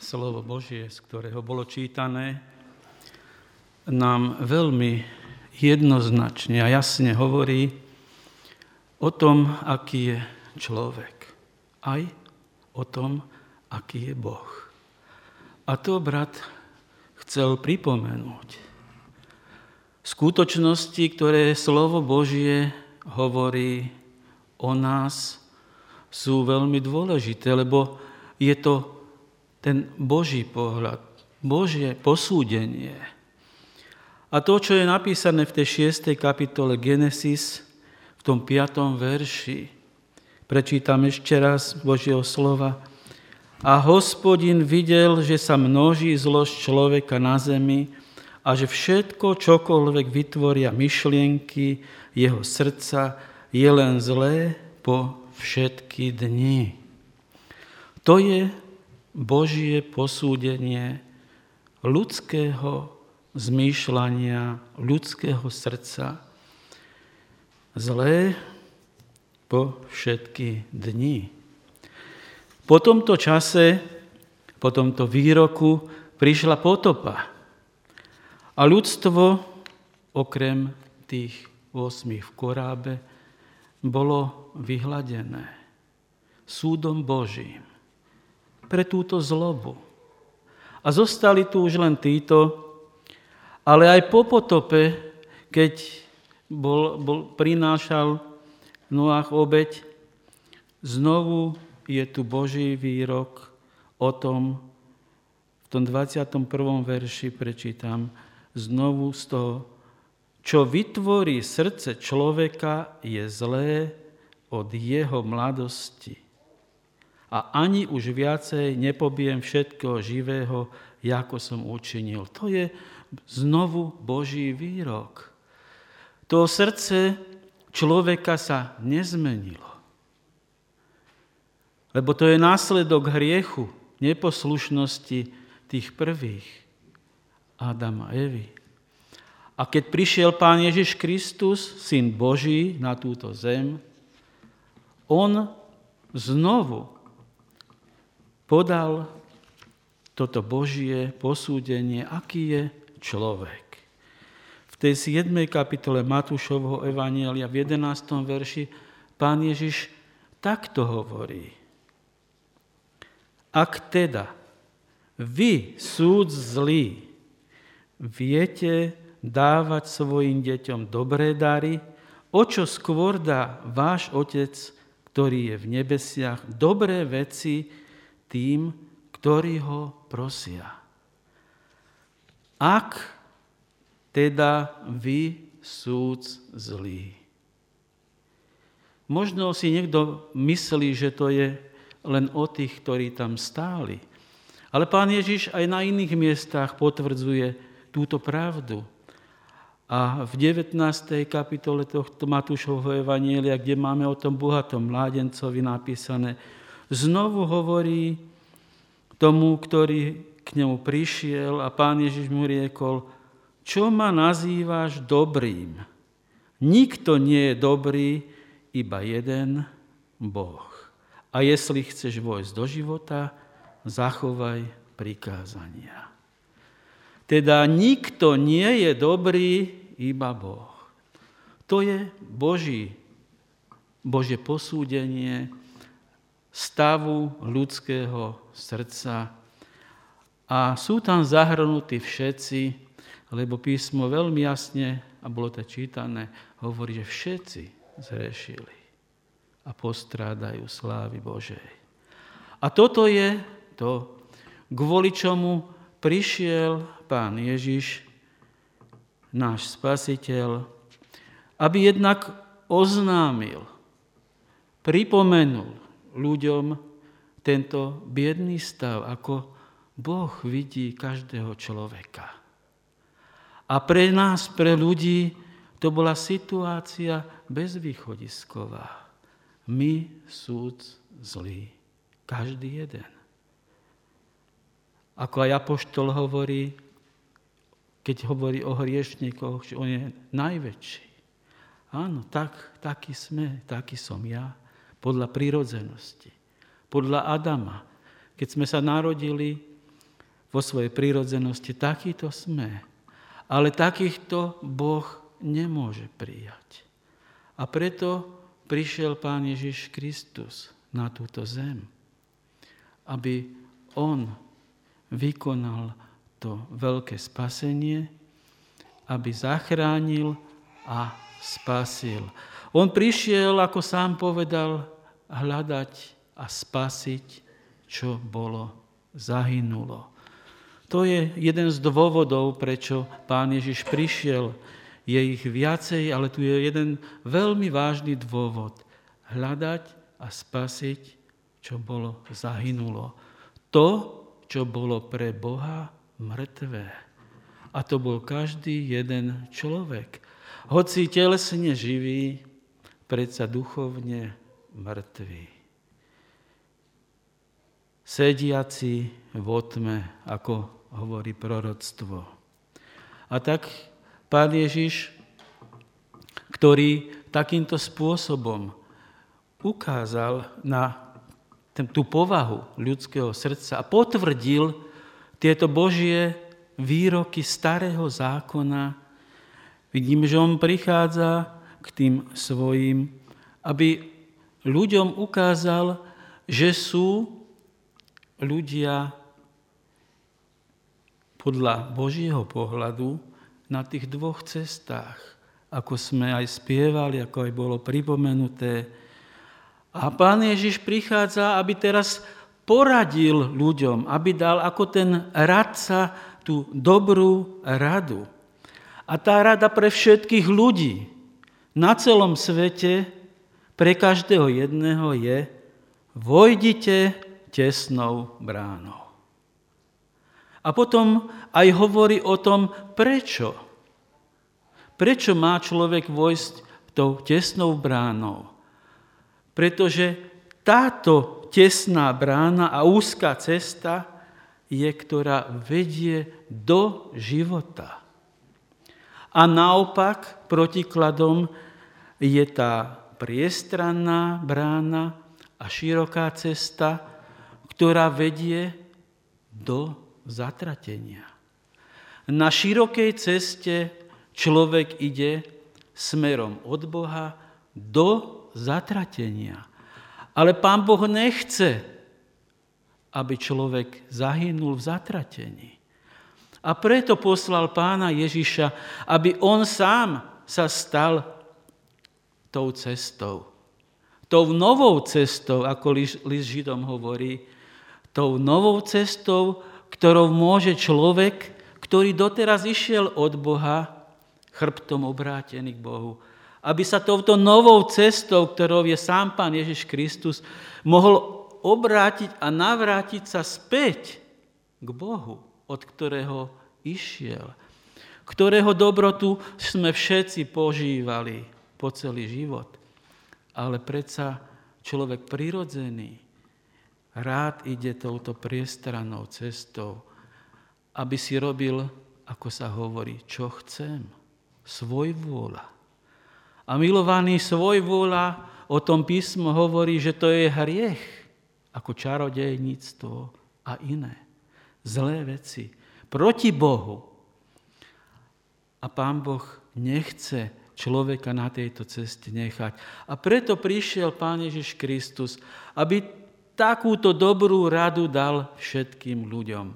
Slovo Božie, z ktorého bolo čítané, nám veľmi jednoznačne a jasne hovorí o tom, aký je človek. Aj o tom, aký je Boh. A to brat chcel pripomenúť. Skutočnosti, ktoré slovo Božie hovorí o nás, sú veľmi dôležité, lebo je to ten Boží pohľad, Božie posúdenie. A to, čo je napísané v tej 6. kapitole Genesis, v tom 5. verši, prečítam ešte raz Božieho slova. A Hospodin videl, že sa množí zlosť človeka na zemi a že všetko, čokoľvek vytvoria myšlienky jeho srdca, je len zlé po všetky dni. To je Božie posúdenie ľudského zmýšľania, ľudského srdca. Zlé po všetky dni. Po tomto čase, po tomto výroku prišla potopa. A ľudstvo, okrem tých 8 v korábe, bolo vyhladené súdom Božím pre túto zlobu. A zostali tu už len títo, ale aj po potope, keď prinášal Noach obeť, znovu je tu Boží výrok o tom, v tom 21. verši prečítam, znovu z toho, čo vytvorí srdce človeka, je zlé od jeho mladosti. A ani už viacej nepobijem všetkého živého, ako som učinil. To je znovu Boží výrok. To srdce človeka sa nezmenilo. Lebo to je následok hriechu, neposlušnosti tých prvých, Adama a Evy. A keď prišiel Pán Ježiš Kristus, Syn Boží, na túto zem, on znovu podal toto Božie posúdenie, aký je človek. V tej 7. kapitole Matúšovho evanjelia v 11. verši Pán Ježiš takto hovorí. Ak teda vy, súd zlí, viete dávať svojim deťom dobré dary, o čo skôr dá váš Otec, ktorý je v nebesiach, dobré veci tým, ktorí ho prosia. Ak teda vy, súd zlí. Možno si niekto myslí, že to je len o tých, ktorí tam stáli. Ale Pán Ježiš aj na iných miestach potvrdzuje túto pravdu. A v 19. kapitole tohto Matúšovho evanjelia, kde máme o tom bohatom mládencovi napísané, znovu hovorí tomu, ktorý k nemu prišiel a Pán Ježiš mu riekol, čo ma nazývaš dobrým? Nikto nie je dobrý, iba jeden Boh. A jestli chceš vojsť do života, zachovaj prikázania. Teda nikto nie je dobrý, iba Boh. To je Božie posúdenie stavu ľudského srdca. A sú tam zahrnutí všetci, lebo písmo veľmi jasne, a bolo to čítané, hovorí, že všetci zhrešili a postrádajú slávy Božej. A toto je to, kvôli čomu prišiel Pán Ježiš, náš Spasiteľ, aby jednak oznámil, pripomenul ľuďom tento biedný stav, ako Boh vidí každého človeka. A pre nás, pre ľudí, to bola situácia bezvýchodisková. My, súd zlý, každý jeden. Ako aj apoštol hovorí, keď hovorí o hriešníkoch, že on je najväčší. Áno, taký sme, taký som ja, podľa prirodzenosti, podľa Adama. Keď sme sa narodili, vo svojej prírodzenosti, takýto sme. Ale takýchto Boh nemôže prijať. A preto prišiel Pán Ježiš Kristus na túto zem, aby on vykonal to veľké spasenie, aby zachránil a spasil. On prišiel, ako sám povedal, hľadať a spasiť, čo bolo zahynulo. To je jeden z dôvodov, prečo Pán Ježiš prišiel. Je ich viacej, ale tu je jeden veľmi vážny dôvod. Hľadať a spasiť, čo bolo zahynulo. To, čo bolo pre Boha mŕtvé. A to bol každý jeden človek. Hoci telesne živý, predsa duchovne mŕtvý. Sediaci v otme, ako hovorí proroctvo. A tak Pán Ježiš, ktorý takýmto spôsobom ukázal na tú povahu ľudského srdca a potvrdil tieto Božie výroky starého zákona, vidíme, že on prichádza k tým svojim, aby ľuďom ukázal, že sú ľudia podľa Božieho pohľadu na tých dvoch cestách, ako sme aj spievali, ako aj bolo pripomenuté. A Pán Ježiš prichádza, aby teraz poradil ľuďom, aby dal ako ten radca tú dobrú radu. A tá rada pre všetkých ľudí na celom svete, pre každého jedného je: vojdite tesnou bránou. A potom aj hovorí o tom, prečo. Prečo má človek vojsť tou tesnou bránou? Pretože táto tesná brána a úzka cesta je, ktorá vedie do života. A naopak, protikladom je tá priestranná brána a široká cesta, ktorá vedie do zatratenia. Na širokej ceste človek ide smerom od Boha do zatratenia. Ale Pán Boh nechce, aby človek zahynul v zatratení. A preto poslal Pána Ježiša, aby on sám sa stal tou cestou. Tou novou cestou, ako list Židom hovorí, tou novou cestou, ktorou môže človek, ktorý doteraz išiel od Boha, chrbtom obrátený k Bohu, aby sa touto novou cestou, ktorou je sám Pán Ježiš Kristus, mohol obrátiť a navrátiť sa späť k Bohu, od ktorého išiel, ktorého dobrotu sme všetci požívali po celý život. Ale predsa človek prirodzený rád ide touto priestrannou cestou, aby si robil, ako sa hovorí, čo chcem, svojvôľa. A milovaný, svojvôľa, o tom písmo hovorí, že to je hriech, ako čarodejníctvo a iné zlé veci proti Bohu. A Pán Boh nechce človeka na tejto ceste nechať. A preto prišiel Pán Ježiš Kristus, aby takúto dobrú radu dal všetkým ľuďom.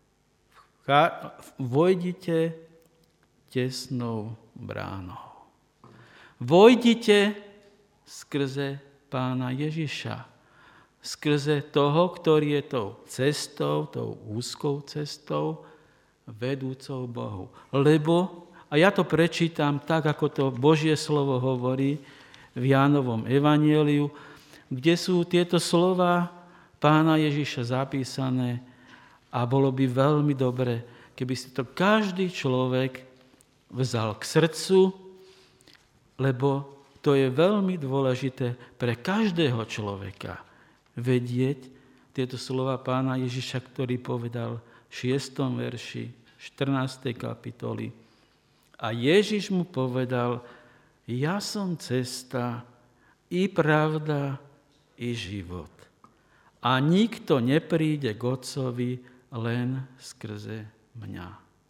Vojdite tesnou bránou. Vojdite skrze Pána Ježiša. Skrze toho, ktorý je tou cestou, tou úzkou cestou, vedúcou Bohu. Lebo, a ja to prečítam tak, ako to Božie slovo hovorí v Jánovom evanjeliu, kde sú tieto slova Pána Ježiša zapísané a bolo by veľmi dobre, keby si to každý človek vzal k srdcu, lebo to je veľmi dôležité pre každého človeka vedieť tieto slova Pána Ježiša, ktorý povedal v 6. verši 14. kapitoly. A Ježiš mu povedal: ja som cesta i pravda i život. A nikto nepríde k Otcovi len skrze mňa.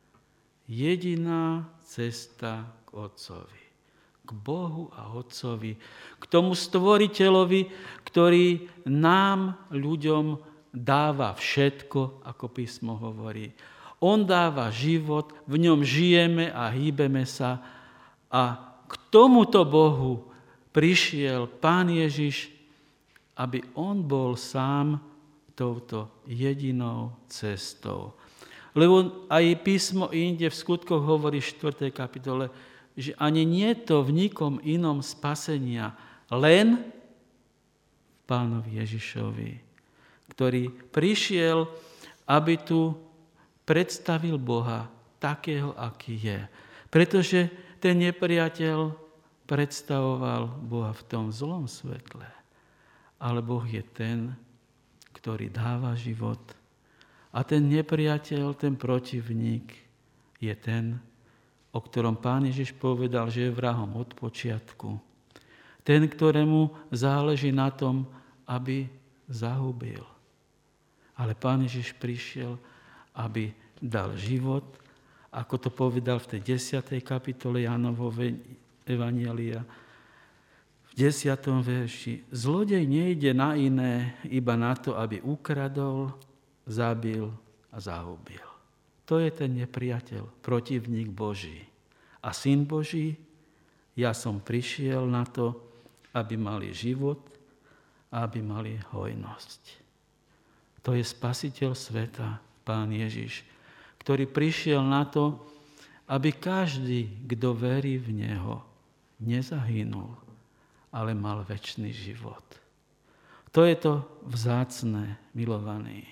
Jediná cesta k Otcovi, k Bohu a Otcovi, k tomu stvoriteľovi, ktorý nám, ľuďom, dáva všetko, ako písmo hovorí. On dáva život, v ňom žijeme a hýbeme sa a k tomuto Bohu prišiel Pán Ježiš, aby on bol sám touto jedinou cestou. Lebo aj písmo inde v Skutkoch hovorí v 4. kapitole, že ani nie je to v nikom inom spasenia, len v Pánovi Ježišovi, ktorý prišiel, aby tu predstavil Boha takého, aký je. Pretože ten nepriateľ predstavoval Boha v tom zlom svetle. Ale Boh je ten, ktorý dáva život. A ten nepriateľ, ten protivník je ten, o ktorom Pán Ježiš povedal, že je vrahom od počiatku. Ten, ktorému záleží na tom, aby zahubil. Ale Pán Ježiš prišiel, aby dal život, ako to povedal v tej 10. kapitole Jánovho Evanjelia, v 10. verši. Zlodej nejde na iné, iba na to, aby ukradol, zabil a zahubil. To je ten nepriateľ, protivník Boží. A Syn Boží, ja som prišiel na to, aby mali život a aby mali hojnosť. To je Spasiteľ sveta, Pán Ježiš, ktorý prišiel na to, aby každý, kto verí v Neho, nezahynul, ale mal večný život. To je to vzácne, milovaný.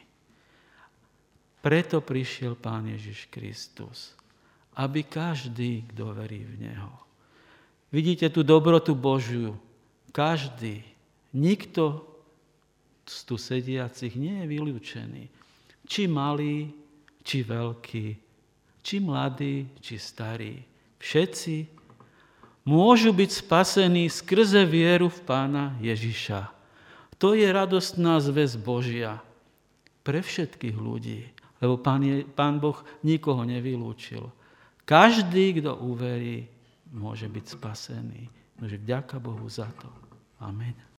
Preto prišiel Pán Ježiš Kristus, aby každý, kto verí v Neho. Vidíte tú dobrotu Božiu. Každý, nikto z tu sediacich nie je vylúčený. Či malý, či veľký, či mladý, či starý. Všetci môžu byť spasení skrze vieru v Pána Ježiša. To je radostná zvesť Božia pre všetkých ľudí, lebo Pán Boh nikoho nevylúčil. Každý, kto uverí, môže byť spasený. Takže vďaka Bohu za to. Amen.